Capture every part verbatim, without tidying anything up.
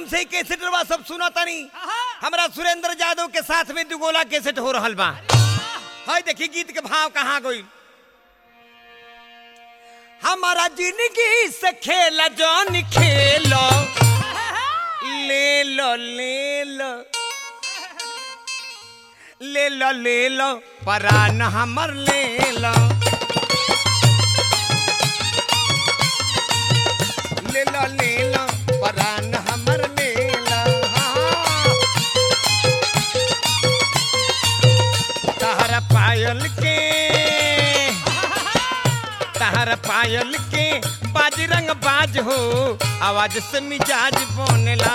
से कैसेट रवा सब सुना तानी हमारा सुरेंद्र यादव के साथ में दुगोला कैसेट हो रहल बा। हाय देखी गीत के भाव कहाँ गई। हमारा जिंदगी से खेला जौन खेलो ले लो ले लो ले लो ले लो परान हमर ले लो ले लो ले लो परान हमर ले लो। तहरा पायल के तहरा पायल के बाज रंग बाज हो आवाज से मिजाज बनेला।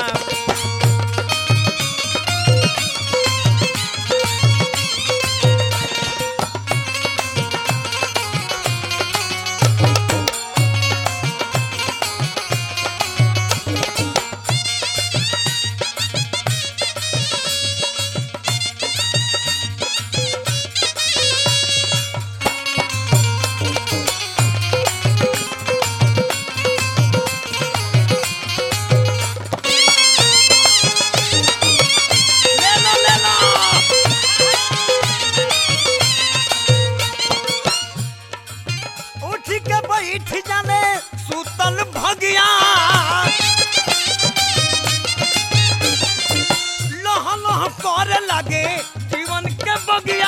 जीवन के बगिया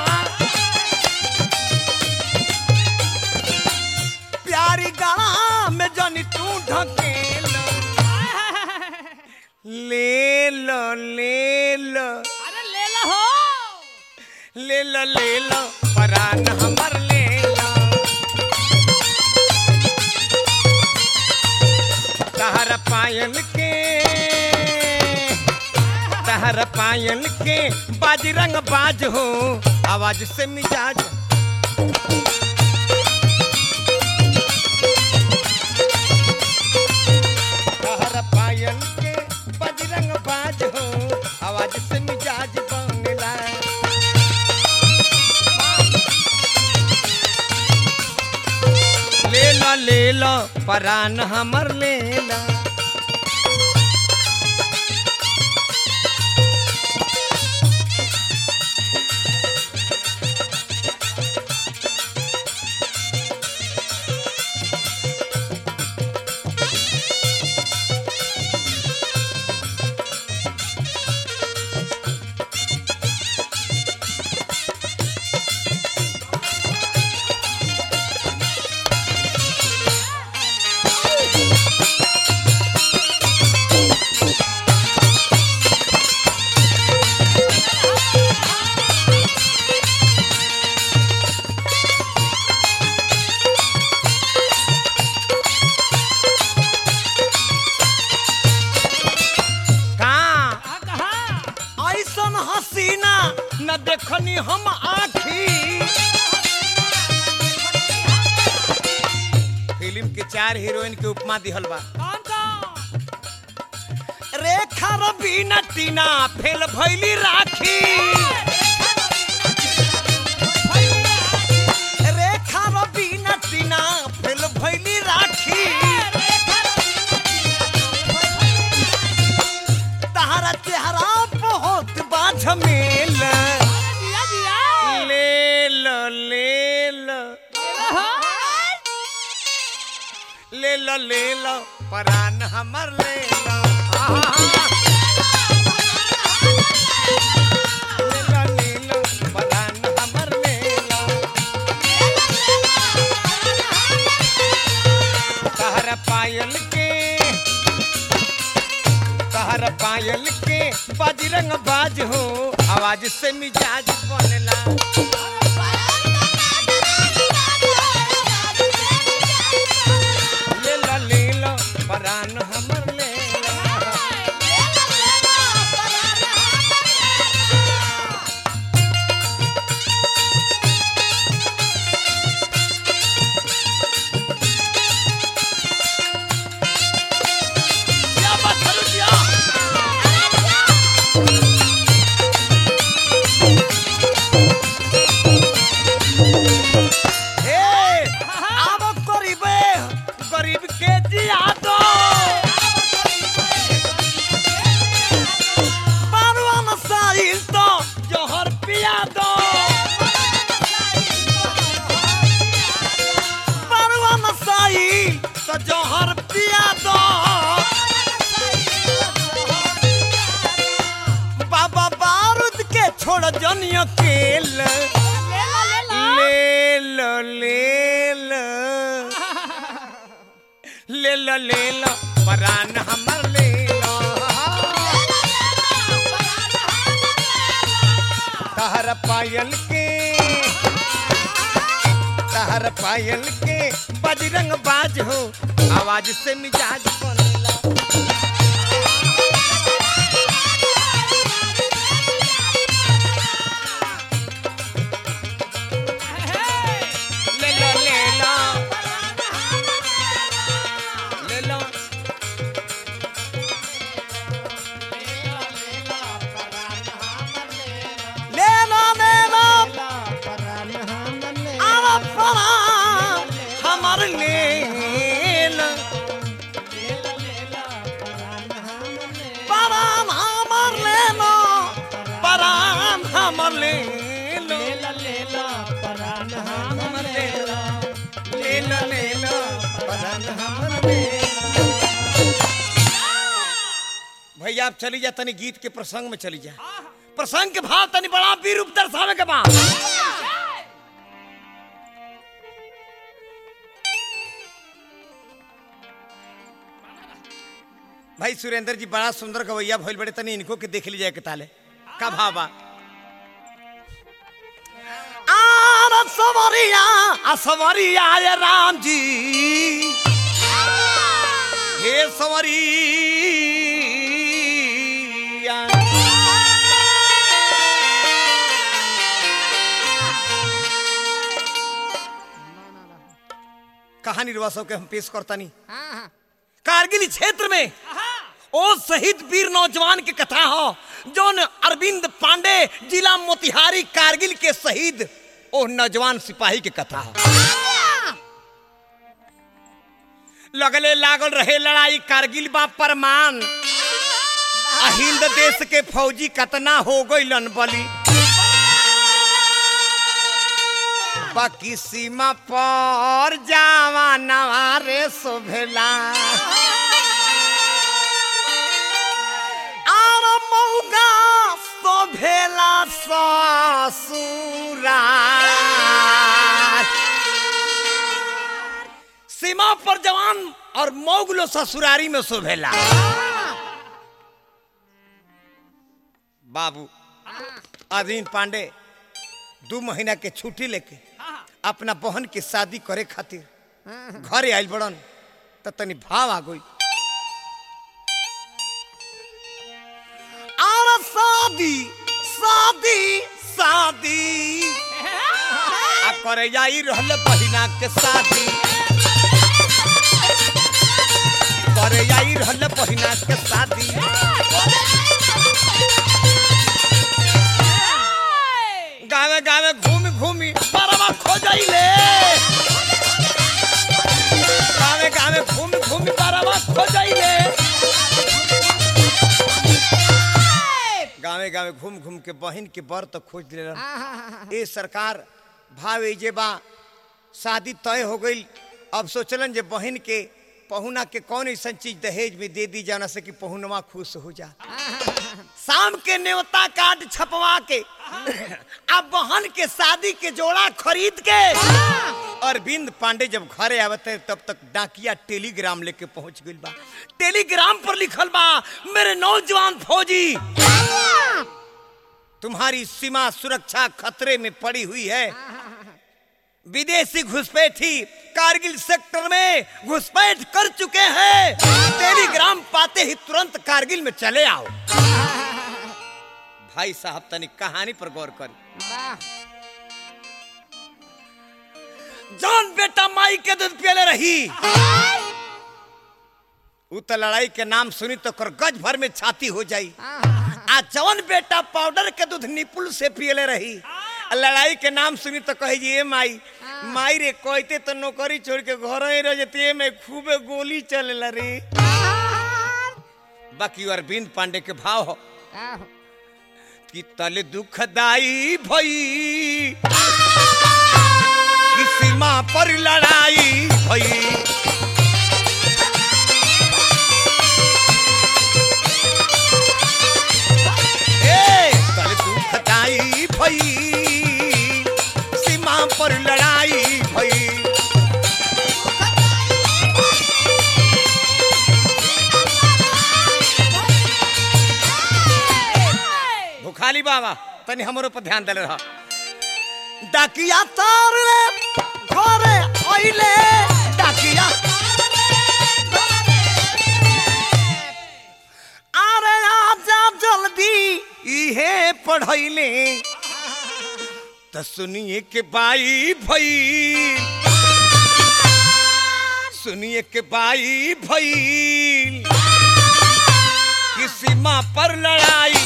प्यारी गाना में जानी तू ढकेल ले लो ले लो अरे ले लो हो ले लो ले लो परान हमर ले लो। तहरा पायल के तहरा पायल के बाज रंग बाज हो आवाज से मिजाज। तहरा पायल के बाज रंग बाज हो आवाज से मिजाज बनेला। ले लो ले लो परान हमर ले लो। न देखनी हम आखी फिल्म के चार हीरोइन के उपमा दिहल बा। कौन कौन रेखा रबीना टीना फेल भैली राखी रेखा रबीना टीना फेल भैली राखी। तहरा चेहरा बहुत बाझमेल ले लो ले लो ले लो ले लो परान हमर ले लो। ले लो ले लो परान हमर ले लो। तहरा पायल के तहरा पायल के बाज रंग बाज हो आवाज से मिजाज बनेला। ले लो ले लो परान हमर ले लो। क्या बात करूं क्या छोड़ जनिया केल लेला लेला ले लो ले लो ले लो ले लो परान हमर ले लो तहर पायल के तहर पायल के बजरंग बाज हो आवाज से मिजाज बनेला ले लो ले लो ले लो ले लो ले लो आवा परान हमर ले लो परान हमर ले लो परान हमर ले लो हमर ले लो ले लो ले लो परान हमर ले लो। भैया आप चली जा तनी गीत के प्रसंग में चली जा प्रसंग के भाव तनी बड़ा वीर रूप दर्शावे के बाद भाई सुरेंद्र जी बड़ा सुंदर गवैया भइल बड़े तनी इनको के देख लीजिए के ताले का भावा आ सवरिया आ सवरिया ये राम जी हे सवरिया कहानी रुआसों के हम पेश करता नहीं कारगिल क्षेत्र में ओ शहीद वीर नौजवान की कथा हो जोन अरविंद पांडे जिला मोतिहारी कारगिल के शहीद ओ नौजवान सिपाही की कथा हो लगले लागल रहे लड़ाई कारगिल बा परमान हिंद देश के फौजी कतना हो गइलन बली बाकी सीमा पर जवाना रे शोभेला और मौगा शोभेला ससुरा सीमा पर जवान और मौगलो ससुरारी में शोभेला बाबू अरविंद पांडे दो महीना के छुट्टी लेके अपना बहन की शादी करे खातिर घरे आइल बड़न त तनी भाव आ गई और शादी शादी शादी आ करे जाई रहल बहिना के शादी करे जाई रहल बहिना के शादी गावे गावे घूमी घूमी परवा खो जाइले गावे गावे घूमी घूमी परवा खो जाइले गावे गावे घूम घूम के बहन के बर तो खोज दिले ए सरकार भाव जे बा शादी तय हो गई अब सोचलन जे बहन के पहुना के कौन ऐसा चीज दहेज में दे दी जाना से कि पहुनवा खुश हो जा शाम के न्योता कार्ड छपवा के अब बहन के शादी के जोड़ा खरीद के अरविंद पांडे जब घरे आवते तब तक डाकिया टेलीग्राम लेके पहुंच गई बा टेलीग्राम पर लिखल बा मेरे नौजवान फौजी तुम्हारी सीमा सुरक्षा खतरे में पड़ी हुई है विदेशी घुसपैठी कारगिल सेक्टर में घुसपैठ कर चुके हैं टेलीग्राम पाते ही तुरंत कारगिल में चले आओ भाई साहब तनी कहानी पर गौर करी जान बेटा माई के दूध पियले रही उ त लड़ाई के नाम सुनी तो कर गज भर में छाती हो जाई आ जवन बेटा पाउडर के दूध निपुल से पियले रही लड़ाई के नाम सुनी तो कही जी ए माई माई रे कहते तो नौकरी छोड़ के घर ही रह जती में खूबे गोली चलेला रे बाकी अरविंद पांडे के भाव हो कि तले दुखदाई भई कि सीमा पर लड़ाई भई ए तले दुखदाई माली बाबा तनी हमरो पर ध्यान देले रह। डाकिया तारे घरे आइले डाकिया अरे आजा जल्दी इहे पढ़ैले त सुनिए के बाई भई सुनिए के बाई भई किसी माँ पर लड़ाई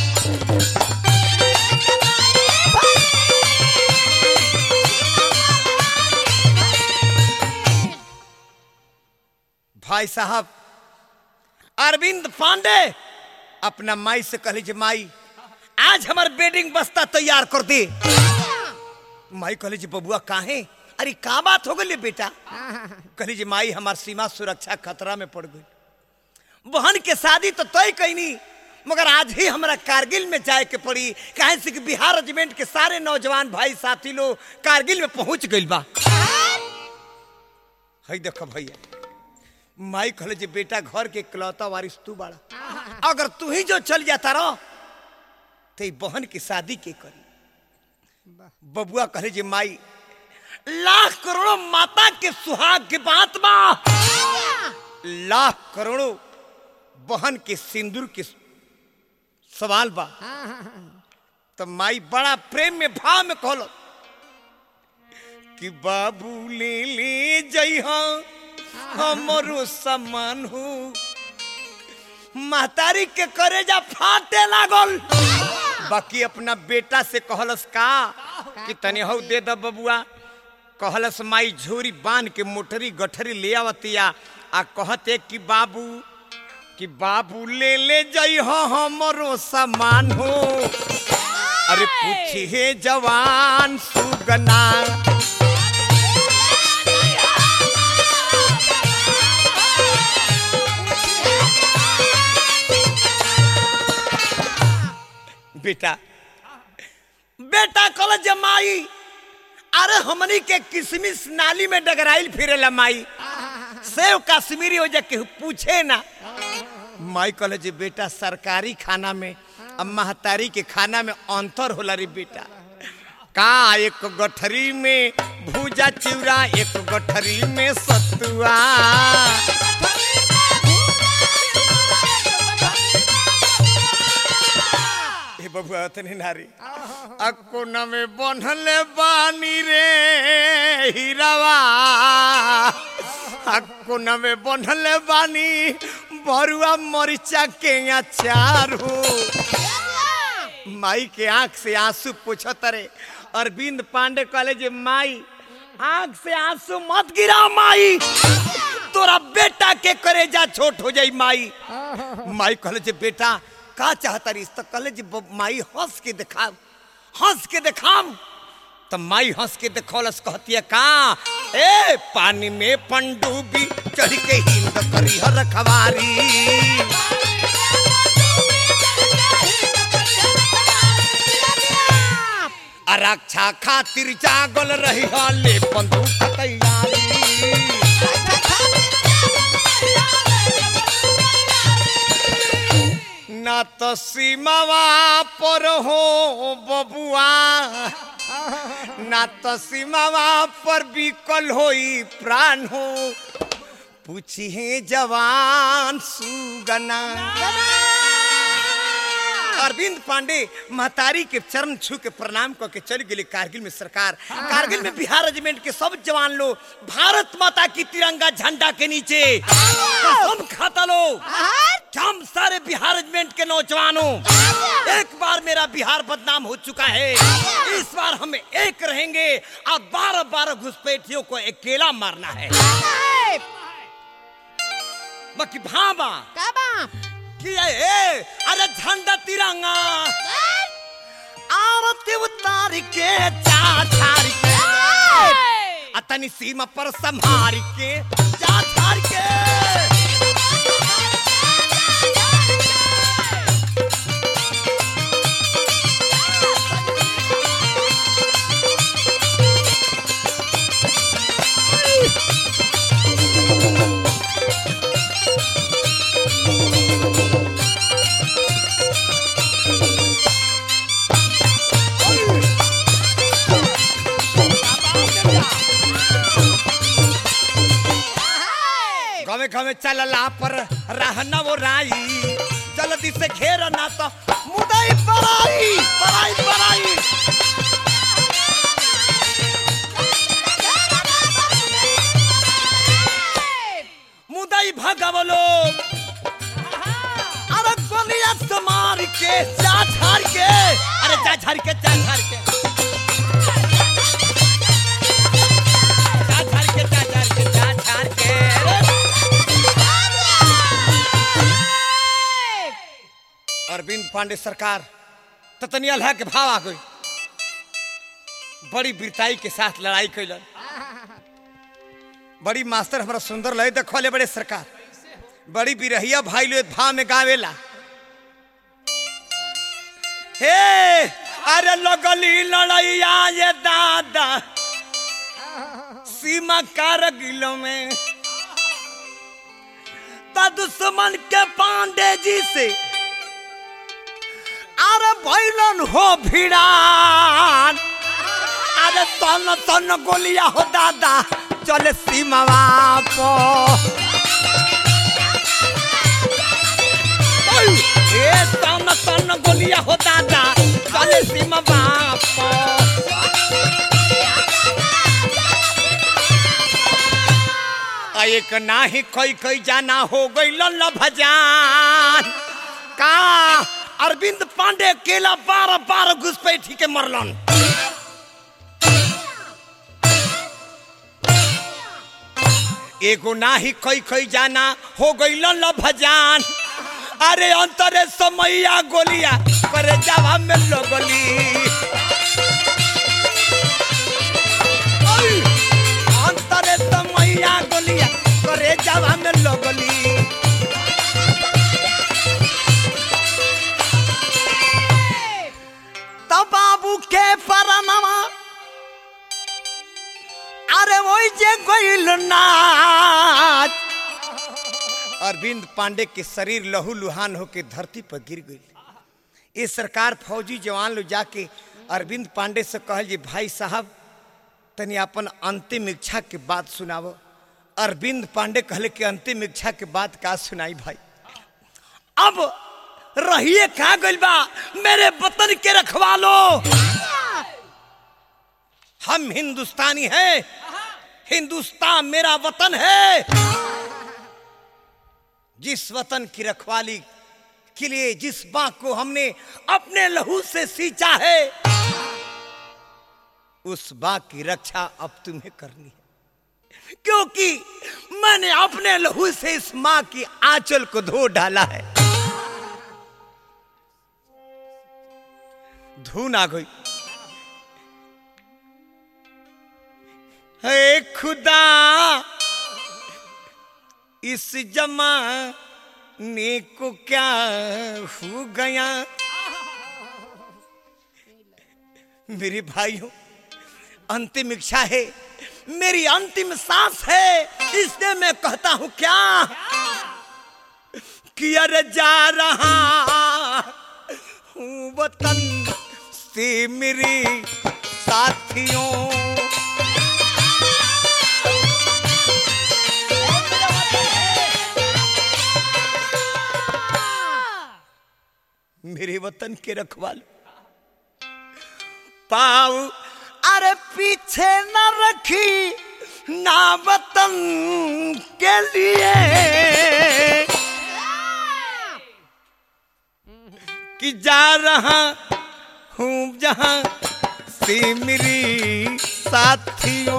भाई साहब अरविंद पांडे अपना माई से कहली जे माई आज हमार बेडिंग बस्ता तैयार कर दे। माई कहली जे बबुआ काहे? अरे का बात हो गई बेटा? कहली जे माई हमार सीमा सुरक्षा खतरा में पड़ गई। बहन के शादी तो तय कैनी मगर आज ही हमारा कारगिल में जाए के पड़ी काहे से कि बिहार रेजिमेंट के सारे नौजवान भाई साथी लोग कारगिल में पहुंच गइल बा। हई देखो भैया माई कहले जे बेटा घर के इकलौता वारिस तू बाड़ा, अगर तू ही जो चल जाता रहो तो बहन की शादी के करी। बबुआ कहले जे माई लाख करोड़ों माता के सुहाग के बात बा, लाख करोड़ों बहन के सिंदूर के सवाल बा। तो माई बड़ा प्रेम में भाव में कहलो कि बाबू ले ले जइहा हमरो सामान हो। महतारी के करेजा फाटे लागल बाकी अपना बेटा से कहलस का कि तनी हौ दे द बबुआ। कहलस माई झोरी बांध के मोटरी गठरी ले आवतिया आ कहते कि बाबू कि बाबू ले ले जइहा हमरो सामान हो। अरे पूछी हे जवान सुगना बेटा बेटा कहल जमाई अरे हमनी के किसमिस नाली में डगराइल फिरेला माई सेव कश्मीरी हो जाके पूछे ना। माई कहल जे बेटा सरकारी खाना में अब महतारी के खाना में अंतर होला रे बेटा। का एक गठरी में भूजा चिवड़ा एक गठरी में सतुआ। बबुआ तनी नारी अकोना में बनल बानी रे हीरावा अकोना में बनल बानी भरुआ मरिचा के अचार हो। माई के आंख से आंसू पूछत रे। अरविंद पांडे कहले जे माई आंख से आंसू मत गिरा माई तोरा बेटा के करेजा छोट हो जाई। माई माई कहले जे बेटा का चाहता रही तो कहले जी माई हंस के दिखाओ हंस के दिखाओ। तो माई हंस के दिखौलस कहती है का ए पानी में पंडुबी चढ़ के हिंद करी हर रखवारी। रक्षा खातिर जागल रही ले बंदूक तैयारी। ना तो सीमावा पर हो बबुआ ना तो सीमावा पर बिकल होई प्राण हो। पूछिए जवान सुगना। अरविंद पांडे महतारी के चरण छू के प्रणाम करके चल गए कारगिल में। सरकार कारगिल में बिहार रेजिमेंट के सब जवान लोग भारत माता की तिरंगा झंडा के नीचे कसम खाता लो हम सारे बिहार रेजिमेंट के नौजवानों एक बार मेरा बिहार बदनाम हो चुका है, इस बार हम एक रहेंगे और बारह बारह घुसपैठियों को अकेला मारना है। बाकी भाबा कि ए, अरे झंडा तिरंगा आरती उतार के चार के अतनी सीमा पर संभार के जा छाड़ के। गाँव गाँव चलला पर रहना वो राई जल्दी से घेर ना तो मुदाई पराई पराई पराई मुदाई भगवलो अरे गोलियां से मार के जा झाड़ के अरे जा झाड़ के जा झाड़ के जा झाड़ के जा झाड़ के जा झाड़ के अरविंद पांडे सरकार ततनी अल्लाह के भाव आ गई बड़ी वीरताई के साथ लड़ाई कैलन बड़ी मास्टर हमारा सुंदर लय देखले बड़े सरकार बड़ी बिरहिया भाई लोग भाव में गावेला हे अरे लगली लड़ैया ये दादा सीमा कारगिलों में ता दुश्मन के पांडे जी से अरे भैलन हो भिड़ान अरे तन तन गोलिया हो दादा चले सीमावा पो ए तन तन गोलिया हो दादा चले सीमावा पो एक नाही कोई कोई जाना हो गई लल्ला भजान का अरविंद पांडे केला बारह बारह घुसपैठी के मरलन एगो नाही कोई कोई जाना हो गई लल्ला भजान अरे अंतरे समैया गोलिया करे जावा में लगली अंतरे समैया गोलिया करे जावा में लगली तब बाबू के परनमा अरे वही जे गोइल नाच अरविंद पांडे के शरीर लहू लुहान होके धरती पर गिर गई ये सरकार फौजी जवान लोग जाके अरविंद पांडे से कहल जी भाई साहब तनी अपन अंतिम इच्छा के बात सुनावो अरविंद पांडे कहले कि अंतिम इच्छा के बात का सुनाई भाई अब रहिए कहा गइल बा मेरे वतन के रखवालो हम हिंदुस्तानी हैं हिंदुस्तान मेरा वतन है जिस वतन की रखवाली के लिए जिस बाग को हमने अपने लहू से सींचा है उस बाग की रक्षा अब तुम्हें करनी है क्योंकि मैंने अपने लहू से इस मां की आंचल को धो डाला है धून आ गई हे खुदा इस जमाने को क्या हो गया मेरे भाइयों अंतिम इच्छा है मेरी अंतिम सांस है इसलिए मैं कहता हूं क्या कि अरे जा रहा हूं वतन से मेरे साथियों मेरे वतन के रखवाल पाऊ अरे पीछे न रखी ना वतन के लिए कि जा रहा हूं जहां से मेरी साथियों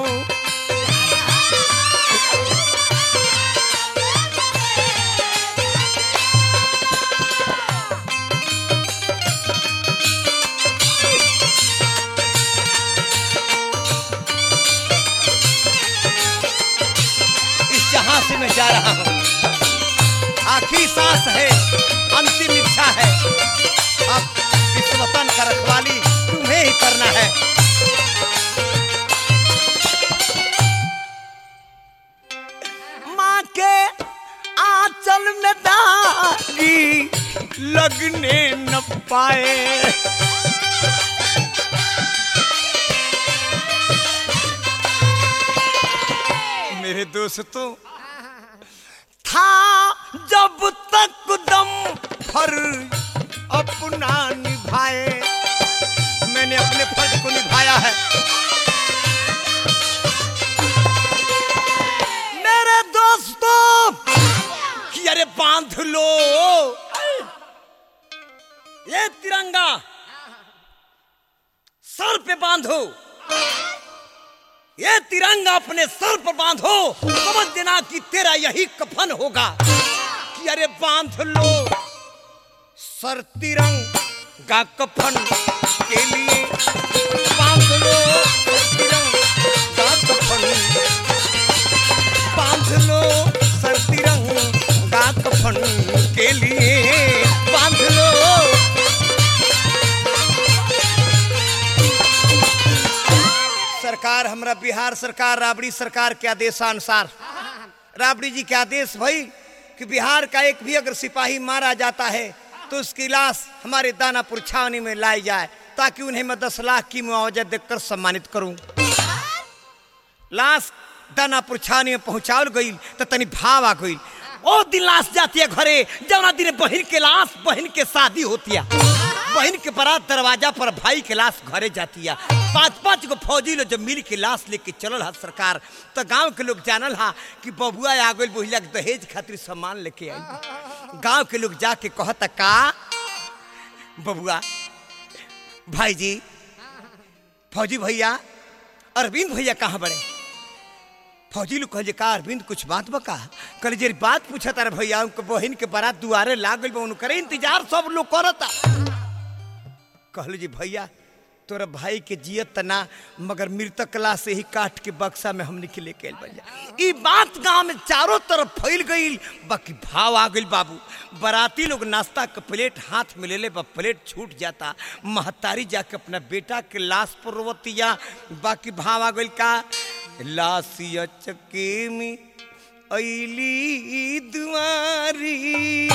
से मैं जा रहा हूं आखिरी सांस है अंतिम इच्छा है अब इस वतन का रखवाली तुम्हें ही करना है मां के आंचल में दागी लगने न पाए मेरे दोस्तों था जब तक दम भर अपना निभाए, मैंने अपने फर्ज को निभाया है। मेरे दोस्तों कि अरे बांध लो ये तिरंगा, सर पे बांधो, ये तिरंगा अपने सर पर बांधो, समझ देना कि तेरा यही कफन होगा। कि अरे बांध लो सर तिरंगा कफन के लिए, बांध लो तिरंगा कफन, बांध लो सर तिरंगा कफन के लिए, बांध लो। सरकार, हमरा बिहार सरकार राबड़ी सरकार के आदेशानुसार, राबड़ी जी के आदेश भाई कि बिहार का एक भी अगर सिपाही मारा जाता है तो उसकी लाश हमारे दानापुर छावनी में लाई जाए, ताकि उन्हें मैं दस लाख की मुआवजा देकर सम्मानित करूं। लाश दानापुर छावनी में पहुंचाल गई तो तनी भाव आ गई। ओ दिन लाश जाती है घरे, जवना दिन बहन के लाश, बहन के शादी होती है, बहन के बारात दरवाजा पर भाई के लाश घरे जाती है। पांच पांच गो फौजी लोग जब मिल के लाश लेके चलल हा सरकार, तो गांव के लोग जानल हा कि बबुआ आ गई, बोहिला के दहेज खातिर सामान लेके आई। गांव के लोग जाके कहता का बबुआ भाई जी, फौजी भैया अरविंद भैया कहाँ बड़े? फौजी लोग कहे का अरविंद कुछ बात बका? कल जे बात पूछा तारे भैया, उनके बहन के बारात दुआरे लाग गई, उनकर इंतजार सब लोग करता। कहल जी भैया तोरा भाई के जियत तना, मगर मृतक लाश से ही काट के बक्सा में हमने के लेके भैया। ई बात गांव में चारों तरफ फैल गई, बाकी भाव आ गई बाबू। बाराती लोग नाश्ता का प्लेट हाथ में ले ले, प्लेट छूट जाता, महतारी जाके अपना बेटा के लाश पर रोवतिया, बाकी भाव आ गई का लाशिया चके में अली दुआरी,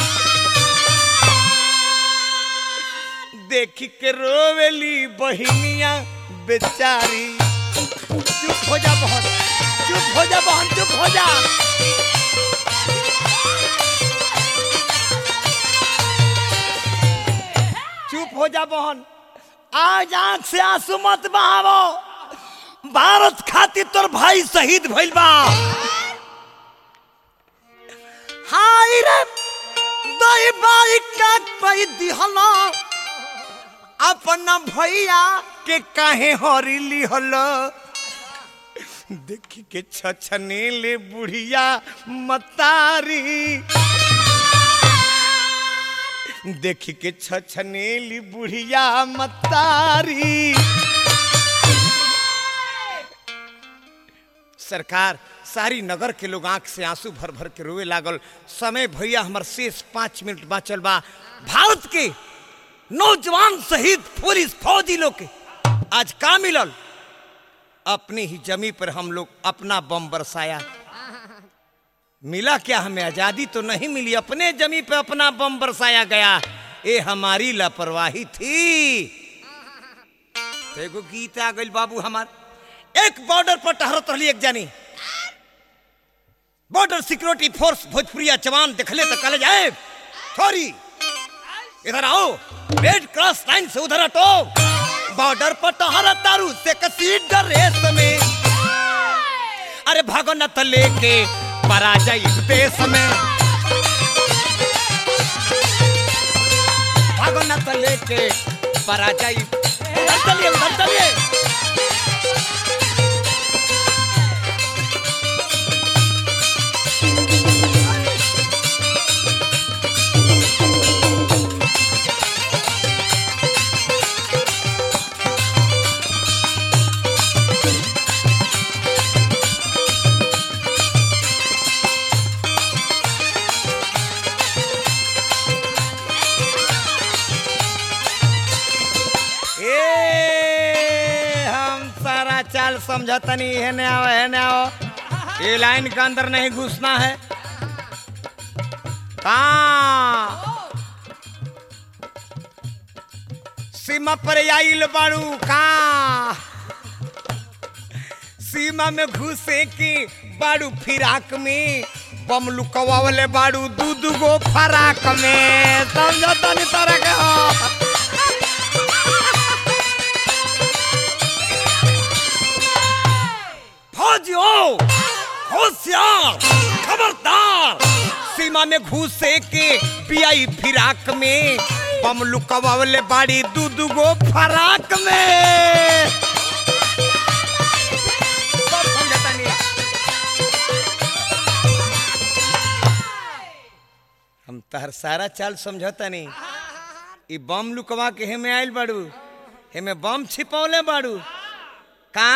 देखी के रोवेली बहिनिया बेचारी। चुप हो जा बहन, चुप हो जा बहन, चुप हो जा। चुप हो जा बहन, आज आंख से आंसू मत बहावो। भारत खातिर तोर भाई शहीद भइल बा। हाय रे दई बाई का कोई दिहला, अपना भैया के काहे हरी लिहल। देखी के छछने ले बुढ़िया मतारी, देखी के छछने ली बुढ़िया मतारी। सरकार सारी नगर के लोग आंख से आंसू भर भर के रोवे लागल। समय भैया हमार शेष पांच मिनट बाँचल बा। भारत के नौजवान शहीद पुलिस फौजी लोग के आज का मिलल? अपनी ही जमी पर हम लोग अपना बम बरसाया। मिला क्या हमें? आजादी तो नहीं मिली, अपने जमी पे अपना बम बरसाया गया। ये हमारी लापरवाही थी। तो एगो गीत आ गई बाबू हमार। एक बॉर्डर पर टहरत रही एक जानी, बॉर्डर सिक्योरिटी फोर्स भोजपुरिया जवान देखले तो कल जाए सॉरी इधर आओ, रेड क्रॉस लाइन से उधर हटो। बॉर्डर पर टहरत तारू से कसी ड्रेस में, अरे भागो न तो लेके पराजय देश में, भागो न तो लेके पराजय। उधर चलिए, उधर चलिए। चाल समझतनी है न आओ, है न आओ। ये लाइन के अंदर नहीं घुसना है। कहाँ सीमा पर आइल बाड़ू? कहाँ सीमा में घुसे की बाड़ू फिराक में? बम लुकवावले बाड़ू दू दू गो फराक में समझो तनी तरह के हो फौजियों होशियार खबरदार सीमा में घुसे के पियाई फिराक में बम लुकवावले बाड़ी दू दू गो फराक में सब समझता नहीं हम तहर सारा चाल समझता नहीं ई बम लुकवा के हेमे आइल बाड़ू हेमे बम छिपौले बाड़ू का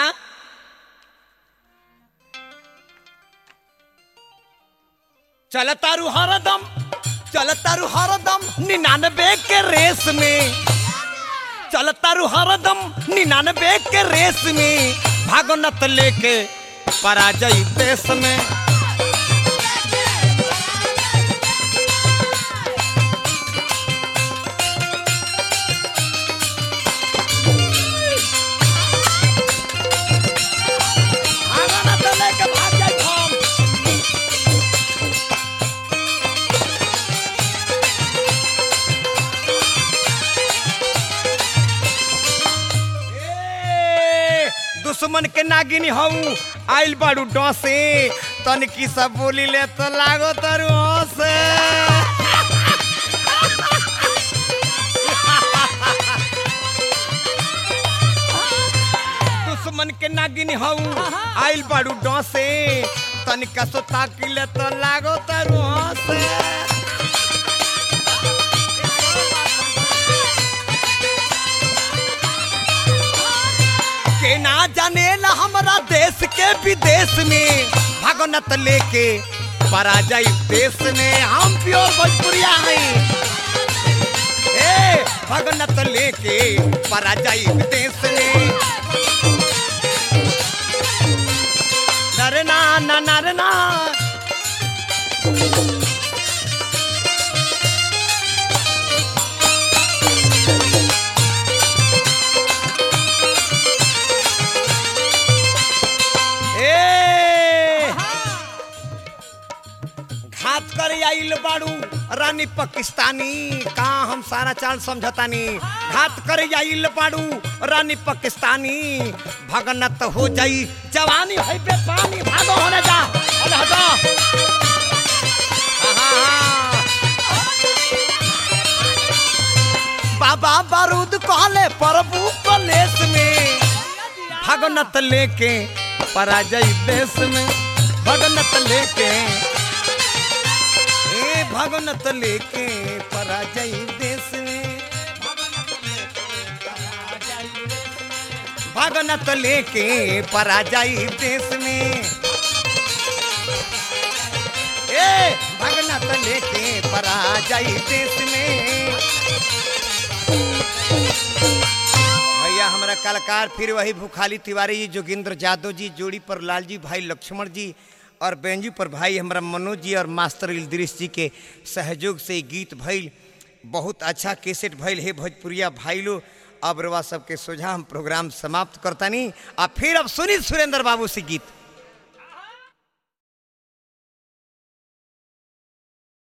चलतारू हरदम चलतारू हरदम निन्यानवे के रेस में चलतारू हरदम निन्यानवे के रेस में भागनत लेके पराजय देश में दुश्मन के नागिनी हूँ आइल बाड़ू डसे तन की सब बोली ले तो लागो तारू हंसे दुश्मन के नागिनी हूँ आइल बाड़ू डसे तन का सोता की ले तो लागो तारू हंसे के ना जाने ला हमारा देश के विदेश में भागनत लेके पराजय देश में हम प्योर भोजपुरिया हैं ए भागनत लेके पराजय देश में नरना ना नरना घात कर आइल बाड़ू रानी पाकिस्तानी का हम सारा चाल समझतानी घात कर आइल बाड़ू रानी पाकिस्तानी भगनत हो जाई जवानी है पे पानी भागो होने जा अरे हटा बाबा बारूद कहले प्रभु कलेश में भगनत लेके पराजय देश में भगनत लेके भगनत लेके पराजय देश में भगनत लेके पराजय देश में ए भगनत लेके पराजय देश में भैया हमारा कलाकार फिर वही भूखाली तिवारी जी जोगिंद्र यादव जी जोड़ी पर लालजी भाई लक्ष्मण जी और बेंजू पर भाई हमारा मनोज जी और मास्टर इल्दृश जी के सहयोग से गीत भइल बहुत अच्छा कैसेट भइल है भोजपुरिया भाई लो अब रवा सबके सोझा हम प्रोग्राम समाप्त करतानी और फिर अब सुनी सुरेंद्र बाबू से गीत